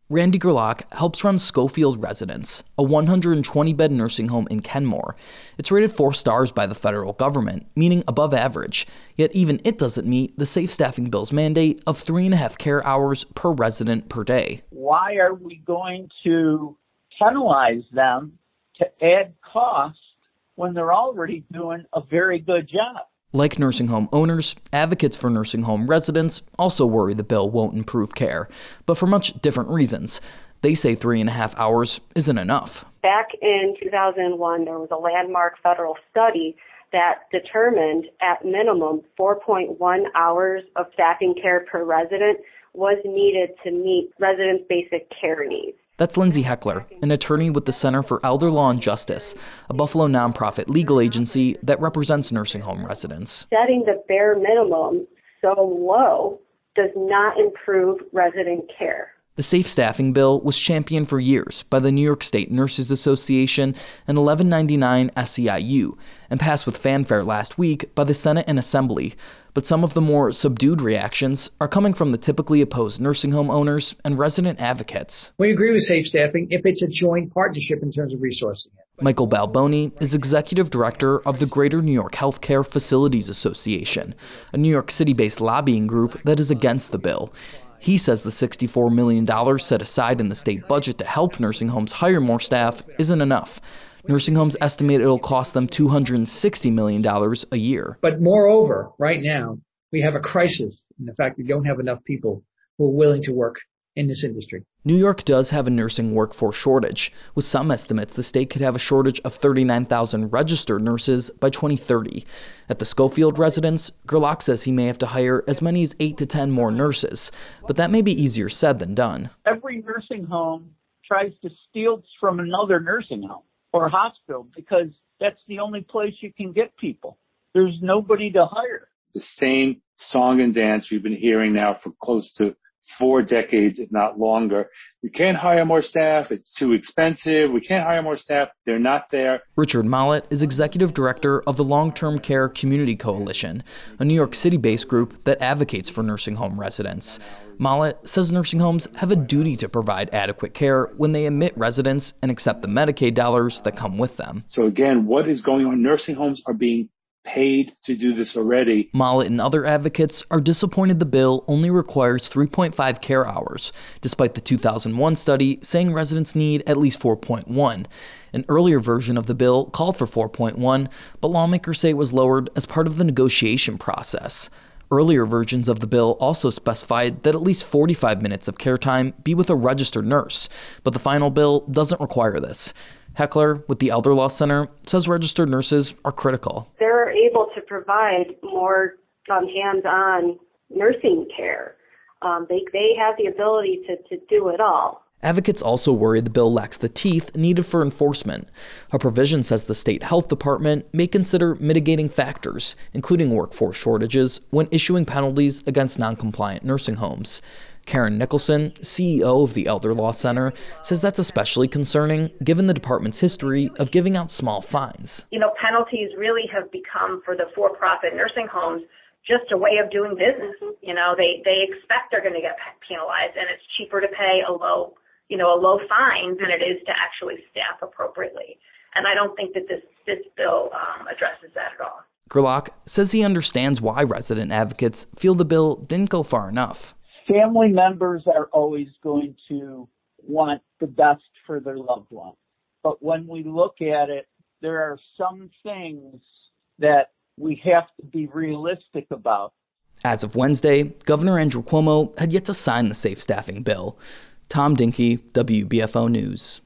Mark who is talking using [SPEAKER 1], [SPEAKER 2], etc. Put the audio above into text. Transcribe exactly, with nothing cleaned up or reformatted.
[SPEAKER 1] Randy Gerlach helps run Schofield Residence, a one hundred twenty bed nursing home in Kenmore. It's rated four stars by the federal government, meaning above average, yet even it doesn't meet the safe staffing bill's mandate of three and a half care hours per resident per day.
[SPEAKER 2] Why are we going to penalize them to add cost when they're already doing a very good job?
[SPEAKER 1] Like nursing home owners, advocates for nursing home residents also worry the bill won't improve care, but for much different reasons. They say three and a half hours isn't enough.
[SPEAKER 3] Back in two thousand one, there was a landmark federal study that determined at minimum four point one hours of staffing care per resident was needed to meet residents' basic care needs.
[SPEAKER 1] That's Lindsay Heckler, an attorney with the Center for Elder Law and Justice, a Buffalo nonprofit legal agency that represents nursing home residents.
[SPEAKER 3] Setting the bare minimum so low does not improve resident care.
[SPEAKER 1] The safe staffing bill was championed for years by the New York State Nurses Association and eleven ninety-nine S E I U and passed with fanfare last week by the Senate and Assembly. But some of the more subdued reactions are coming from the typically opposed nursing home owners and resident advocates.
[SPEAKER 4] We agree with safe staffing if it's a joint partnership in terms of resourcing it.
[SPEAKER 1] Michael Balboni is executive director of the Greater New York Healthcare Facilities Association, a New York City-based lobbying group that is against the bill. He says the sixty-four million dollars set aside in the state budget to help nursing homes hire more staff isn't enough. Nursing homes estimate it'll cost them two hundred sixty million dollars a year.
[SPEAKER 4] But moreover, right now, we have a crisis in the fact that we don't have enough people who are willing to work in this industry.
[SPEAKER 1] New York does have a nursing workforce shortage. With some estimates, the state could have a shortage of thirty-nine thousand registered nurses by twenty thirty. At the Schofield residence, Gerlach says he may have to hire as many as eight to ten more nurses, but that may be easier said than done.
[SPEAKER 2] Every nursing home tries to steal from another nursing home or hospital because that's the only place you can get people. There's nobody to hire.
[SPEAKER 5] The same song and dance we've been hearing now for close to four decades, if not longer. We can't hire more staff. It's too expensive. We can't hire more staff. They're not there.
[SPEAKER 1] Richard Mollett is executive director of the Long-Term Care Community Coalition, a New York City-based group that advocates for nursing home residents. Mollett says nursing homes have a duty to provide adequate care when they admit residents and accept the Medicaid dollars that come with them.
[SPEAKER 5] So again, what is going on? Nursing homes are being paid to do this already.
[SPEAKER 1] Mollett and other advocates are disappointed the bill only requires three point five care hours, despite the two thousand one study saying residents need at least four point one. An earlier version of the bill called for four point one, but lawmakers say it was lowered as part of the negotiation process. Earlier versions of the bill also specified that at least forty-five minutes of care time be with a registered nurse, but the final bill doesn't require this. Heckler, with the Elder Law Center, says registered nurses are critical.
[SPEAKER 3] They're able to provide more um, hands-on nursing care. Um, they, they have the ability to, to do it all.
[SPEAKER 1] Advocates also worry the bill lacks the teeth needed for enforcement. A provision says the state health department may consider mitigating factors, including workforce shortages, when issuing penalties against non-compliant nursing homes. Karen Nicholson, C E O of the Elder Law Center, says that's especially concerning given the department's history of giving out small fines.
[SPEAKER 6] You know, penalties really have become for the for-profit nursing homes just a way of doing business. You know, they, they expect they're going to get penalized, and it's cheaper to pay a low, you know, a low fine than it is to actually staff appropriately. And I don't think that this, this bill um, addresses that at all.
[SPEAKER 1] Gerlach says he understands why resident advocates feel the bill didn't go far enough.
[SPEAKER 2] Family members are always going to want the best for their loved one. But when we look at it, there are some things that we have to be realistic about.
[SPEAKER 1] As of Wednesday, Governor Andrew Cuomo had yet to sign the safe staffing bill. Tom Dinky, W B F O News.